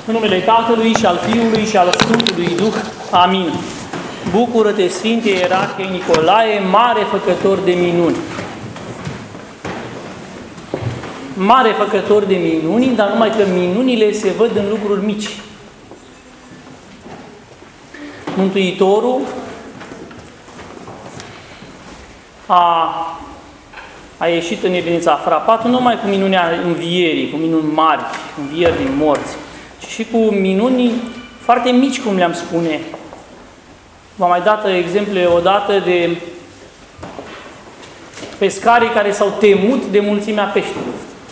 În numele Tatălui și al Fiului și al Sfântului Duh. Amin. Bucură-te, Sfinte Ierarhie Nicolae, mare făcător de minuni. Mare făcător de minuni, dar numai că minunile se văd în lucruri mici. Mântuitorul a ieșit în evidență, a frapat nu numai cu minunea învierii, cu minuni mari, învieri din morți, ci și cu minuni foarte mici, cum le-am spune. V-am mai dat exemple odată de pescarii care s-au temut de mulțimea peștilor.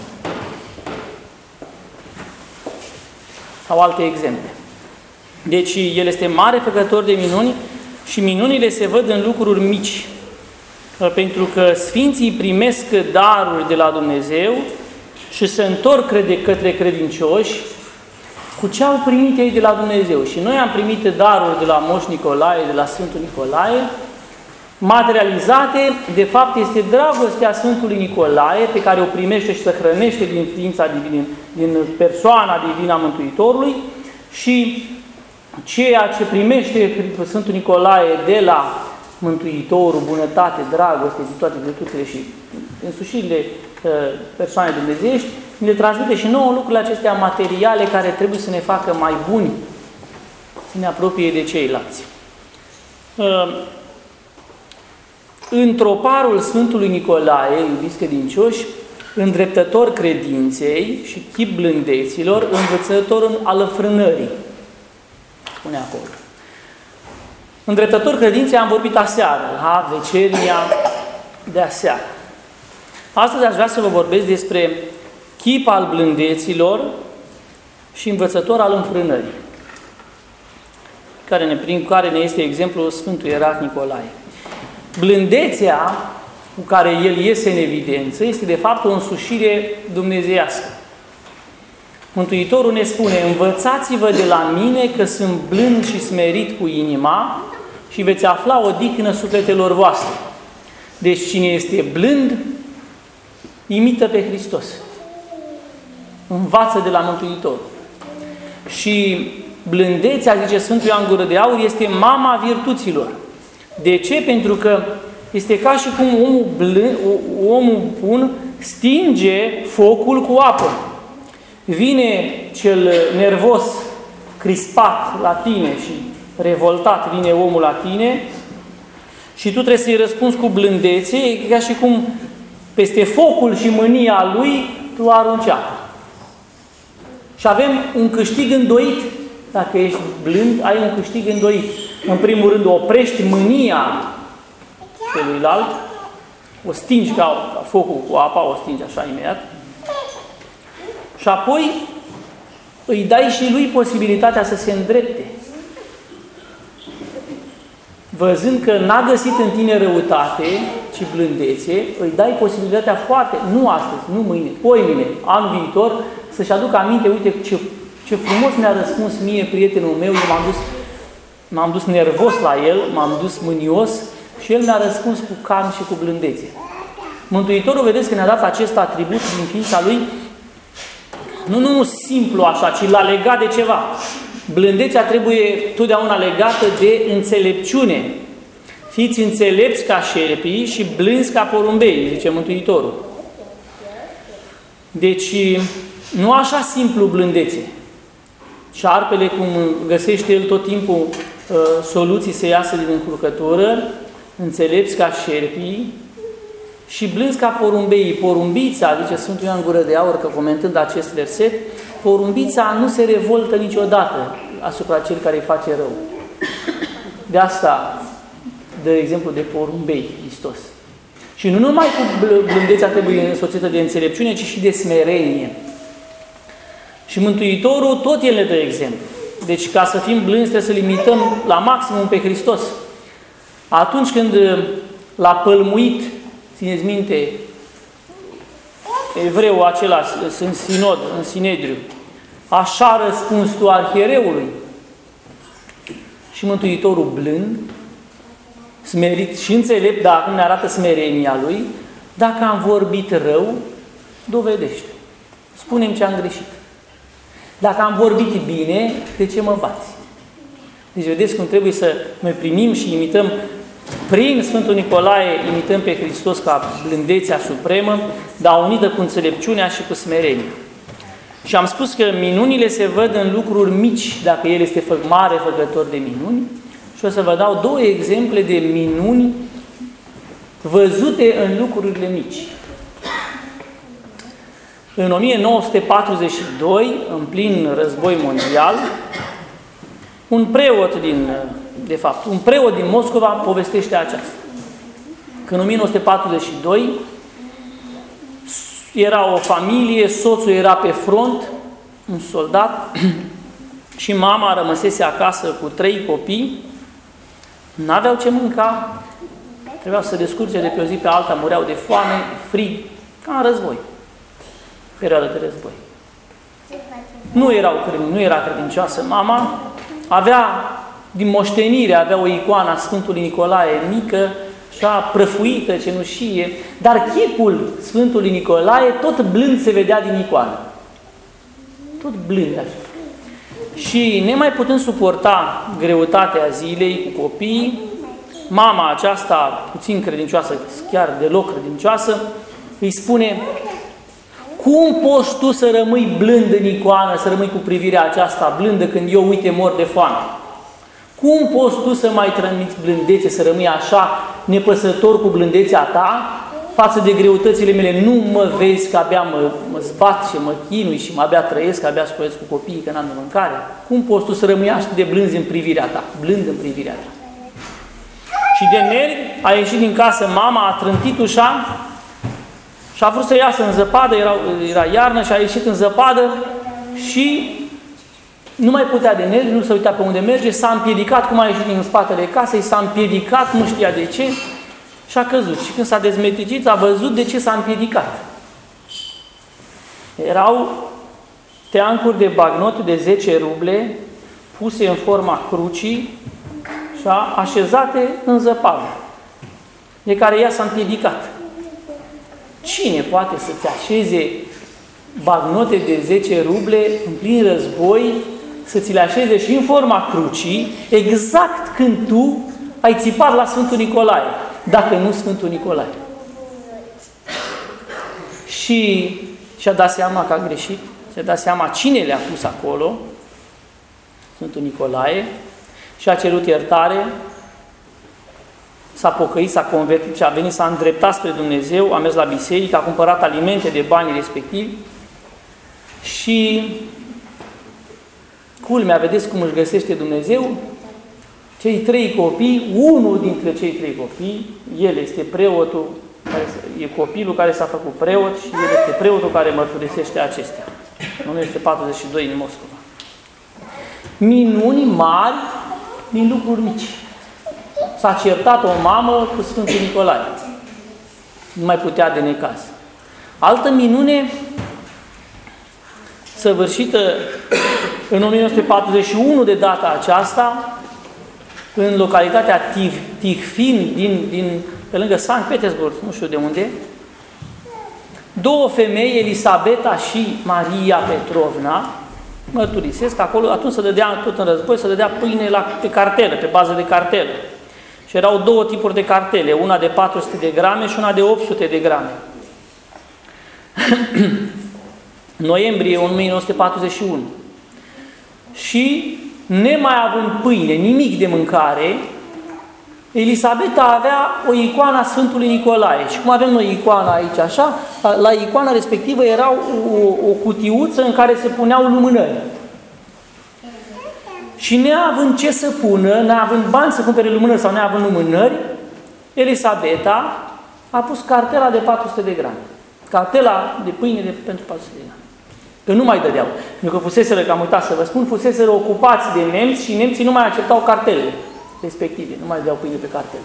Sau alte exemple. Deci, El este mare făcător de minuni și minunile se văd în lucruri mici. Pentru că Sfinții primesc daruri de la Dumnezeu și se întorc către credincioși cu ce au primit ei de la Dumnezeu. Și noi am primit daruri de la Moș Nicolae, de la Sfântul Nicolae, materializate, de fapt, este dragostea Sfântului Nicolae, pe care o primește și se hrănește din ființa divină, din persoana divină a Mântuitorului, și ceea ce primește Sfântul Nicolae de la Mântuitorul, bunătate, dragoste, de toate virtuțile și însușirile persoane dumnezeiești, ne transmite și nouă lucrurile acestea materiale care trebuie să ne facă mai buni, să ne apropie de ceilalți. În troparul Sfântului Nicolae, iubiți credincioși, îndreptător credinței și chip blândeților, învățător al înfrânării, spune acolo. Îndreptător credinței am vorbit aseară, veceria de aseară. Astăzi aș vrea să vă vorbesc despre chip al blândeților și învățător al înfrânării, prin care ne este exemplul Sfântul Ierarh Nicolae. Blândețea cu care el iese în evidență este de fapt o însușire dumnezeiască. Mântuitorul ne spune: învățați-vă de la mine că sunt blând și smerit cu inima și veți afla odihnă sufletelor voastre. Deci cine este blând, imită pe Hristos. Învață de la Mântuitor. Și blândețea, zice Sfântul Ioan Gură de Aur, este mama virtuților. De ce? Pentru că este ca și cum omul bun stinge focul cu apă. Vine cel nervos, crispat la tine și revoltat, vine omul la tine și tu trebuie să-i răspunzi cu blândețe, e ca și cum peste focul și mânia lui tu arunci apă. Și avem un câștig îndoit. Dacă ești blând, ai un câștig îndoit. În primul rând, oprești mânia celuilalt, o stingi ca focul cu apa, o stingi așa imediat, și apoi îi dai și lui posibilitatea să se îndrepte. Văzând că n-a găsit în tine răutate, ci blândețe, îi dai posibilitatea nu astăzi, nu mâine, poimine, anul viitor, să-și aducă aminte: uite ce frumos mi-a răspuns mie prietenul meu, eu m-am dus nervos la el, m-am dus mânios și el mi-a răspuns cu calm și cu blândețe. Mântuitorul, vedeți că ne-a dat acest atribut din ființa lui, nu simplu așa, ci l-a legat de ceva. Blândețea trebuie totdeauna legată de înțelepciune. Fiți înțelepți ca șerpii și blânzi ca porumbei, zice Mântuitorul. Deci, nu așa simplu blândețe. Șarpele, cum găsește el tot timpul soluții să iasă din încurcătură, înțelepți ca șerpii și blânzi ca porumbeii. Porumbița, zice Sfântul Ioan Gură de Aur, că comentând acest verset, porumbița nu se revoltă niciodată asupra celui care îi face rău. De asta dă exemplu de porumbei Hristos. Și nu numai cu blândețea trebuie însoțită de înțelepciune, ci și de smerenie. Și Mântuitorul tot el ne dă exemplu. Deci ca să fim blânzi trebuie să limităm la maximum pe Hristos. Atunci când l-a pălmuit, țineți minte, evreul acela în sinod, în Sinedriu, așa răspuns tu arhiereului. Și Mântuitorul blând, smerit și înțelept, dar acum ne arată smerenia lui: dacă am vorbit rău, dovedește. Spune-mi ce am greșit. Dacă am vorbit bine, de ce mă bați? Deci vedeți cum trebuie să noi primim și imităm, prin Sfântul Nicolae, imităm pe Hristos ca blândețea supremă, dar unită cu înțelepciunea și cu smerenia. Și am spus că minunile se văd în lucruri mici, dacă El este mare făcător de minuni. Și o să vă dau 2 exemple de minuni văzute în lucrurile mici. În 1942, în plin război mondial, un preot din Moscova povestește aceasta. Că în 1942 era o familie, soțul era pe front, un soldat, și mama rămăsese acasă cu 3 copii, n-aveau ce mânca, trebuiau să se descurce de pe o zi pe alta, mureau de foame, frig, ca în război, perioada de război. Nu era credincioasă mama, avea din moștenire, avea o icoană a Sfântului Nicolae mică, așa prăfuită, cenușie, dar chipul Sfântului Nicolae tot blând se vedea din icoană. Tot blând așa. Și nemai putând suporta greutatea zilei cu copiii, mama aceasta, puțin credincioasă, chiar deloc credincioasă, îi spune: cum poți tu să rămâi blând în icoană, să rămâi cu privirea aceasta blândă când eu, uite, mor de foame? Cum poți tu să mai trămiți blândețe, să rămâi așa nepăsător cu blândețea ta față de greutățile mele? Nu mă vezi că abia mă zbat și mă chinui și mă abia trăiesc, că abia scoiesc cu copiii, că n-am de mâncare? Cum poți tu să rămâi așa de blând în privirea ta? Blând în privirea ta. Și de nervi a ieșit din casă mama, a trântit ușa și a vrut să iasă în zăpadă, era iarnă și a ieșit în zăpadă și nu mai putea de nervi, nu se uita pe unde merge, s-a împiedicat, cum a ieșit din spatele casei, s-a împiedicat, nu știa de ce, și a căzut. Și când s-a dezmeticit, a văzut de ce s-a împiedicat. Erau teancuri de bagnote de 10 ruble, puse în forma crucii și așezate în zăpadă, de care ea s-a împiedicat. Cine poate să-ți așeze bagnote de 10 ruble în plin război, să ți le așeze și în forma crucii, exact când tu ai țipat la Sfântul Nicolae, dacă nu Sfântul Nicolae? Și și-a dat seama că a greșit, și-a dat seama cine le-a pus acolo, Sfântul Nicolae, și a cerut iertare, s-a pocăit, s-a convertit și a venit, s-a îndreptat spre Dumnezeu, a mers la biserică, a cumpărat alimente de banii respectivi și culmea, vedeți cum își găsește Dumnezeu? Cei 3 copii, unul dintre cei 3 copii, el este preotul, e copilul care s-a făcut preot și el este preotul care mărturisește acestea. În 1942 în Moscova. Minuni mari din lucruri mici. S-a certat o mamă cu Sfântul Nicolae. Nu mai putea de necaz. Altă minune săvârșită în 1941 de data aceasta, în localitatea Tihvin, pe lângă Sankt Petersburg, nu știu de unde, 2 femei, Elisabeta și Maria Petrovna, mărturisesc, acolo atunci se dădea, tot în război, se dădea pâine pe cartelă, pe bază de cartelă. Și erau 2 tipuri de cartele, una de 400 de grame și una de 800 de grame. Noiembrie 1941. Și, nemai având pâine, nimic de mâncare, Elisabeta avea o icoană a Sfântului Nicolae. Și cum avem noi icoana aici așa, la icoana respectivă era o cutiuță în care se puneau lumânări. Și neavând ce să pună, neavând bani să cumpere lumânări sau neavând lumânări, Elisabeta a pus cartela de 400 de grame. Cartela de pâine pentru 400 de grame. Că nu mai dădeau. Pentru că fuseseră, că am uitat să vă spun, fuseseră ocupați de nemți și nemții nu mai acceptau cartelele respective. Nu mai dădeau pâine pe cartele.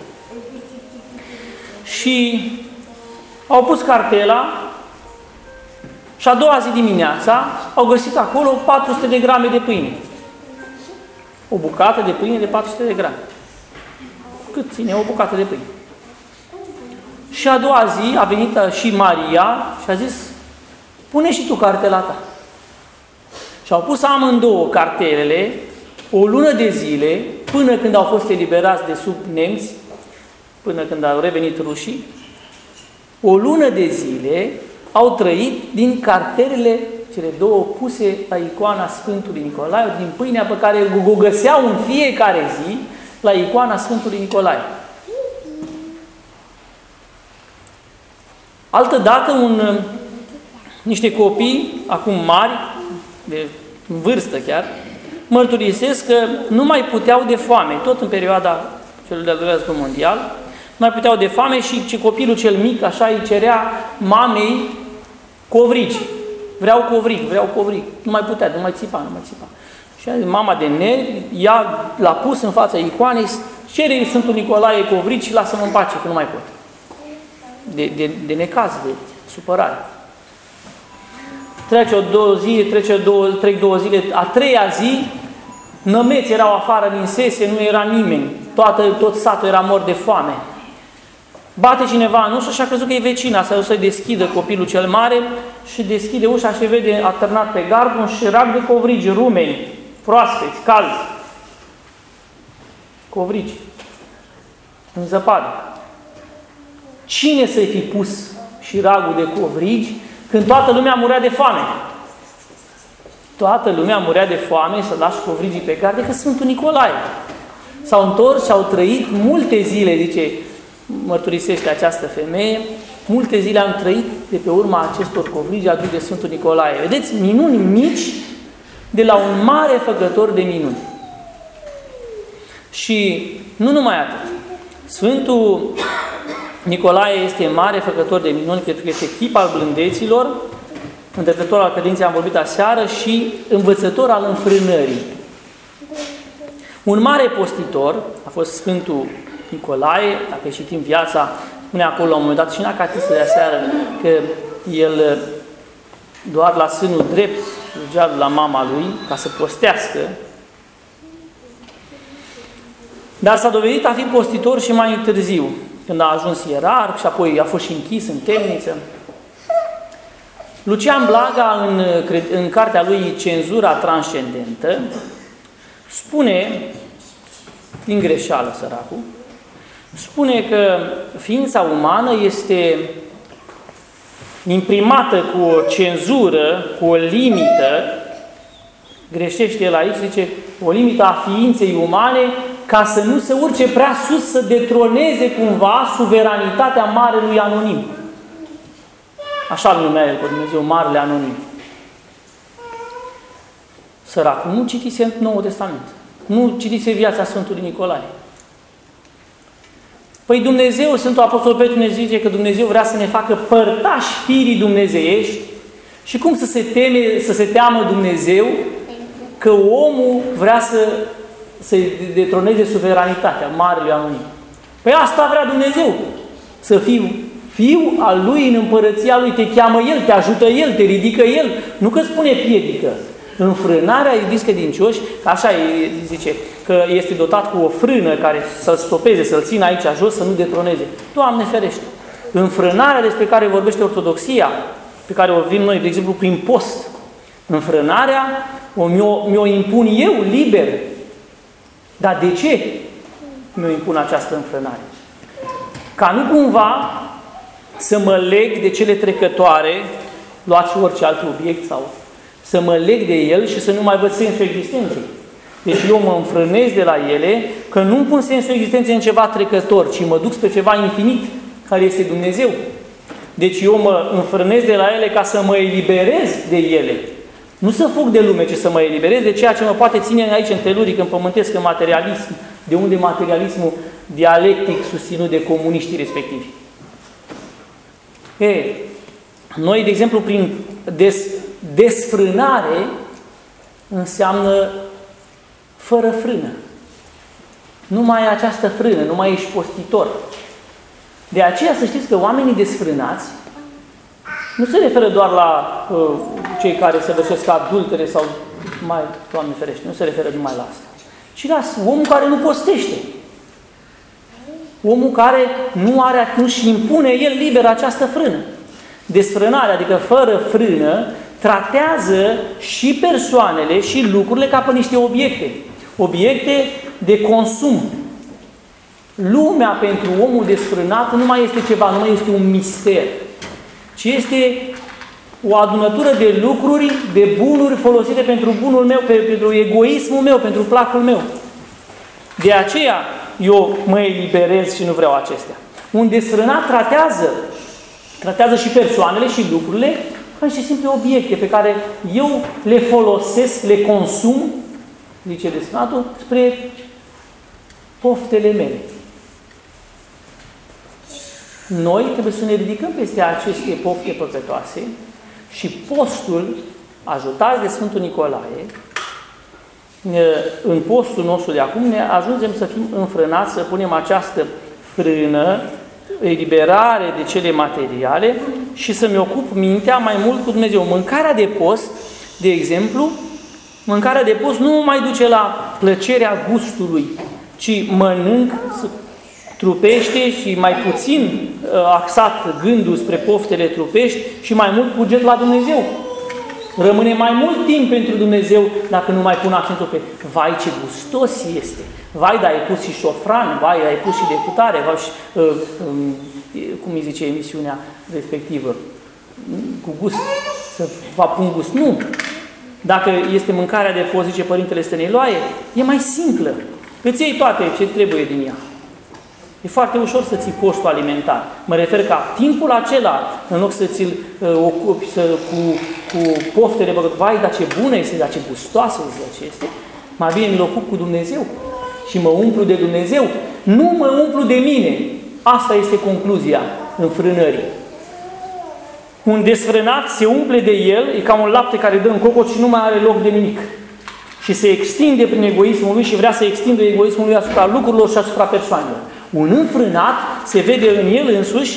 Și au pus cartela și a doua zi dimineața au găsit acolo 400 de grame de pâine. O bucată de pâine de 400 de grame. Cât ține o bucată de pâine? Și a doua zi a venit și Maria și a zis: pune și tu cartela ta. Și au pus amândouă cartelele o lună de zile, până când au fost eliberați de sub nemți, până când au revenit rușii, o lună de zile au trăit din cartelele cele două puse la icoana Sfântului Nicolae, din pâinea pe care o găseau în fiecare zi la icoana Sfântului Nicolae. Altădată, niște copii, acum mari, de vârstă chiar, mărturisesc că nu mai puteau de foame, tot în perioada celui de-al doilea război mondial, nu mai puteau de foame și copilul cel mic, așa, îi cerea mamei covrigi. Vreau covrig. Nu mai putea, nu mai țipa. Și mama de nervi, ea l-a pus în fața icoanei, cere Sfântul Nicolae covrigi și lasă-mă în pace, că nu mai pot. De necaz, de supărare. Trece două zile, a treia zi, nămeți erau afară din sese, nu era nimeni. Tot satul era mort de foame. Bate cineva în ușă și a crezut că e vecina, s-a dus să deschidă copilul cel mare și deschide ușa și vede atârnat pe gard un șirac de covrigi, rumeni, proaspeți, calzi. Covrigi. În zăpadă. Cine să-i fi pus șiragul de covrigi când toată lumea murea de foame? Toată lumea murea de foame să lași covrigii pe gard decât Sfântul Nicolae. S-au întors și au trăit multe zile, zice, mărturisește această femeie, multe zile am trăit de pe urma acestor covrigi aduși de Sfântul Nicolae. Vedeți, minuni mici de la un mare făcător de minuni. Și nu numai atât. Sfântul Nicolae este mare făcător de minuni pentru că este chip al blândeților, îndreptător al credinței, am vorbit aseară, și învățător al înfrânării. Un mare postitor a fost Sfântul Nicolae, dacă citim viața, spune acolo la un moment dat și în acatistă de aseară că el doar la sânul drept slujea la mama lui ca să postească, dar s-a dovedit a fi postitor și mai târziu, când a ajuns ierarh și apoi a fost și închis în temniță. Lucian Blaga, în cartea lui Cenzura Transcendentă, spune, din greșeală săracul, spune că ființa umană este imprimată cu o cenzură, cu o limită, greșește el aici, zice, o limită a ființei umane ca să nu se urce prea sus, să detroneze cumva suveranitatea Marelui Anonim. Așa îl numea el pe Dumnezeu, Marele Anonim. Săracul nu citise Noul Testament. Nu citise viața Sfântului Nicolae. Păi Dumnezeu, Sfântul Apostol Petru ne zice că Dumnezeu vrea să ne facă părtași firii dumnezeiești și cum să se teamă Dumnezeu că omul vrea să detroneze suveranitatea Marelui Anonim. Păi asta vrea Dumnezeu, să fii fiu al Lui în împărăția Lui, te cheamă El, te ajută El, te ridică El, nu că spune piedică. Înfrânarea, iubiți credincioși, așa zice, că este dotat cu o frână care să-l stopeze, să-l țină aici jos, să nu detroneze. Doamne ferește! Înfrânarea despre care vorbește Ortodoxia, pe care o vim noi, de exemplu, prin post, înfrânarea mi-o impun eu liber. Dar de ce mi-o impun această înfrânare? Ca nu cumva să mă leg de cele trecătoare, luați orice alt obiect sau să mă leg de el și să nu mai văd sensul existenței. Deci eu mă înfrânez de la ele, că nu-mi pun sensul existenței în ceva trecător, ci mă duc spre ceva infinit, care este Dumnezeu. Deci eu mă înfrânez de la ele ca să mă eliberez de ele. Nu să fug de lume, ci să mă eliberez de ceea ce mă poate ține aici în teluric, în pământesc, în materialism, de unde materialismul dialectic susținut de comuniștii respectivi. Noi, de exemplu, prin desfrânare înseamnă fără frână. Nu mai ai această frână, nu mai ești postitor. De aceea să știți că oamenii desfrânați nu se referă doar la cei care săvârșesc adultere sau mai, Doamne ferește, nu se referă numai la asta. Ci la omul care nu postește. Omul care nu-și impune el liber această frână. Desfrânarea, adică fără frână, tratează și persoanele și lucrurile ca pe niște obiecte. Obiecte de consum. Lumea pentru omul desfrânat nu mai este ceva, nu mai este un mister, ci este o adunătură de lucruri, de bunuri folosite pentru bunul meu, pentru egoismul meu, pentru placul meu. De aceea eu mă eliberez și nu vreau acestea. Un desfrânat tratează și persoanele și lucrurile ca niște simple obiecte pe care eu le folosesc, le consum, zice desfrânatul, spre poftele mele. Noi trebuie să ne ridicăm peste aceste pofte păcătoase și postul, ajutați de Sfântul Nicolae, în postul nostru de acum ne ajungem să fim înfrânați, să punem această frână, eliberare de cele materiale și să-mi ocup mintea mai mult cu Dumnezeu. Mâncarea de post, de exemplu, mâncarea de post nu mai duce la plăcerea gustului, ci mănânc trupește și mai puțin axat gândul spre poftele trupești și mai mult buget la Dumnezeu. Rămâne mai mult timp pentru Dumnezeu dacă nu mai pun accentul pe vai ce gustos este, vai, dar ai pus și șofran, vai, ai pus și decutare, vai, și, cum îi zice emisiunea respectivă, cu gust, să vă pun gust. Nu! Dacă este mâncarea de post, zice Părintele Stăniloae, e mai simplă. Îți iei toate ce trebuie din ea. E foarte ușor să ții postul alimentar. Mă refer ca timpul acela, în loc să ți-l ocupi cu poftele, vai, dar ce bună este, dar ce gustoasă este, mai bine îl ocup cu Dumnezeu și mă umplu de Dumnezeu. Nu mă umplu de mine. Asta este concluzia înfrânării. Un desfrânat se umple de el, e ca un lapte care dă în cocot și nu mai are loc de nimic. Și se extinde prin egoismul lui și vrea să extindă egoismul lui asupra lucrurilor și asupra persoanelor. Un înfrânat se vede în el însuși,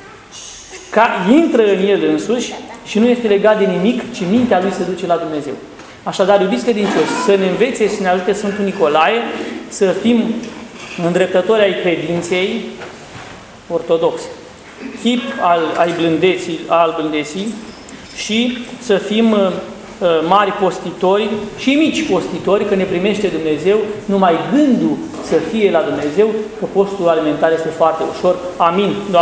intră în el însuși și nu este legat de nimic, ci mintea lui se duce la Dumnezeu. Așadar, iubiți credincioși, să ne învețe și să ne ajute Sfântul Nicolae să fim îndreptători ai credinței ortodoxe, chip al blândeții și să fim mari postitori și mici postitori, că ne primește Dumnezeu, numai gândul să fie la Dumnezeu, că postul alimentar este foarte ușor. Amin.